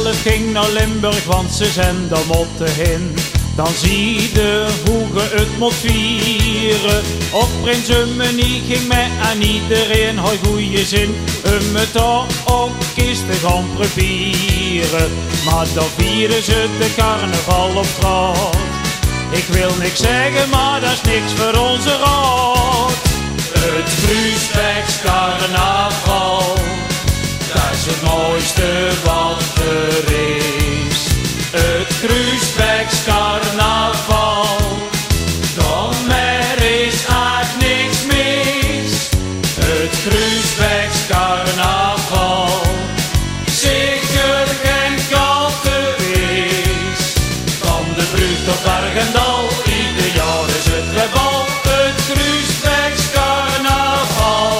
11 ging naar Limburg, want ze zijn er motten heen. Dan zie je hoe je het moet vieren. Op Prins Ummenie ging mij en iedereen had goeie zin om het daar ook eens te gaan proberen. Maar dan vieren ze de carnaval op straat. Ik wil niks zeggen, maar dat is niks voor onze raad. Het Groesbecks carnaval, dat is het mooiste wat er is. Het Groesbecks carnaval, daarmee is echt niks mis. Het Groesbecks carnaval, zeker geen kattenwees. Van de brug tot Bergendal, ieder jaar is het weer bal. Het Groesbecks carnaval.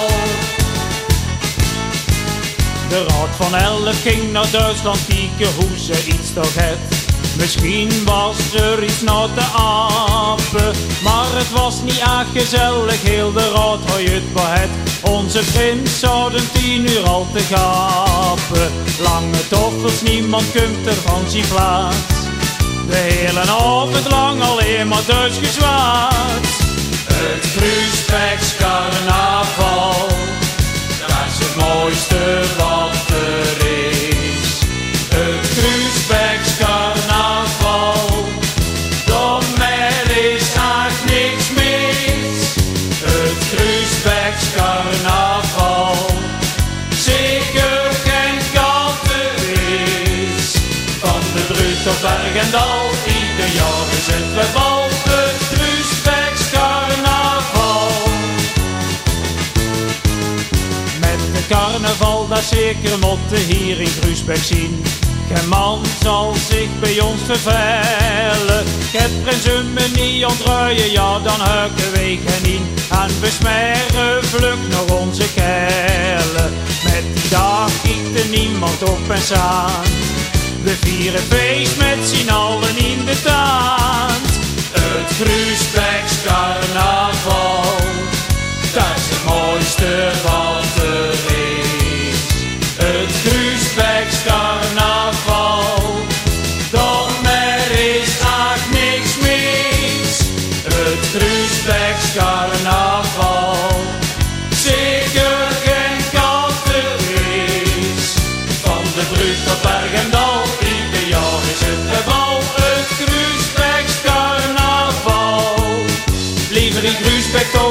De Raad van 11 ging naar Duitsland kijken hoe ze iets toch het. Misschien was er iets na te apen, maar het was niet echt gezellig, heel de raad had het behet. Onze prins zouden 10 uur al te gapen. Lange toffels, niemand komt er van zijn plaats. De hele avond lang alleen maar Duits gezwaad. Het Groesbecks carnaval, dat is het mooiste wat er is. Het Groesbecks carnaval, daarmee is echt niks mis. Het Groesbecks carnaval, zeker geen kattenwees. Van de brug tot Bergendal, ieder jaar is het weer bal. Het Groesbecks carnaval. Met de carnaval, dat zeker motten hier in Groesbeck zien. Geen man zal zich bij ons vervelen. Get Prins Ummenie ontruien, ja dan huiken wij geen in. En we smeren vlug naar onze keilen. Met die dag kijkt er niemand op en aan. We vieren feest met z'n allen in de taand. Het Groesbecks carnaval, dat is het mooiste wat er is. Het Groesbecks carnaval, daarmee is echt niks mis. Het Groesbecks carnaval, zeker geen kattenwees. Van de brug tot Bergendal, ieder jaar is het weer bal. Het Groesbecks carnaval, liever in Groesbeck